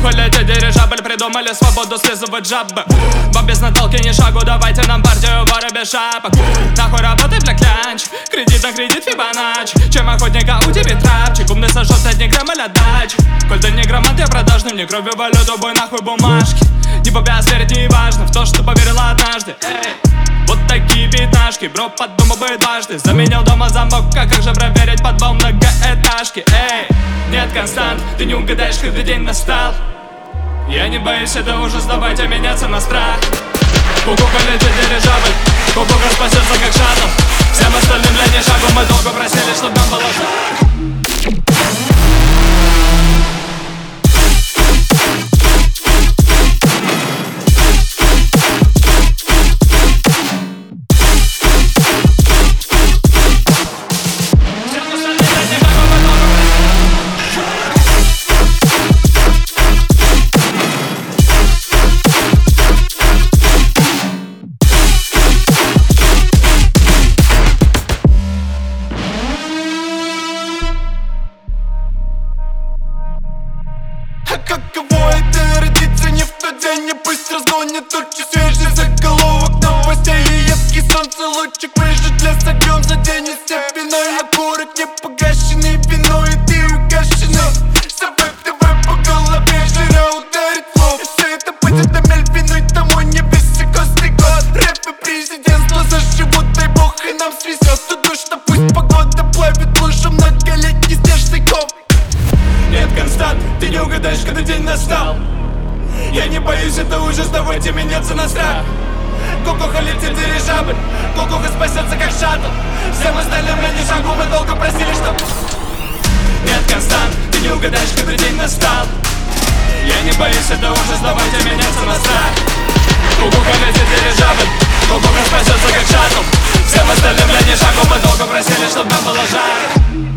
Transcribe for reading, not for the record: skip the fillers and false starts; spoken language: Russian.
Кукуха летит дирижабль, придумали свободу слизывать жабы. Вам без натолки ни шагу, давайте нам партию воры без шапок. Нахуй работай, бля, клянч, кредит на кредит Фибоначчи. Чем охотника у тебя трапчик, умный сожжет одни грамм или отдачи. Коль ты не грамотный, я продажный, мне кровью валюту, бой нахуй бумажки. Не попясь верить не важно в то, что поверила однажды. Эй. Вот такие пятнашки, бро, подумал бы дважды. Заменил дома замок, как же проверить подвал многоэтажки. Эй, нет констант, ты не угадаешь, когда день настал. Я не боюсь, это ужас, давайте меняться на страх. Кукуха летит дирижабль, кукуха спасется как шаттл. Всем остальным для не шагу, мы долго просили, чтоб нам было жаль. Каково это родиться не в тот день, и пусть разгонят тучи свежий заголовок новостей и едкий солнцелучик. Выжить согрем за день из степиной, окурок не погашенный виной, и ты угашенный. Собой давай по голове, жира ударит флоу. И все это будет на мельвиной, тому не високосный год. Рэп и президентство заживут, дай бог и нам свезет. Тут душно, пусть погода плавит лужу многолетний снежный ком. Нет констант, ты не угадаешь, когда день настал. Я не боюсь, это ужас, давайте меняться на страх. Кукуха летит дирижабль, кукуха спасется как шаттл. Всем остальным на не шагу, мы долго просили, чтоб... Нет констант, ты не угадаешь, когда день настал. Я не боюсь, это ужас, давайте меняться на страх. Кукуха летит дирижабль, кукуха спасется как шаттл. Всем остальным на не шагу, мы долго просили, чтоб нам было жаль.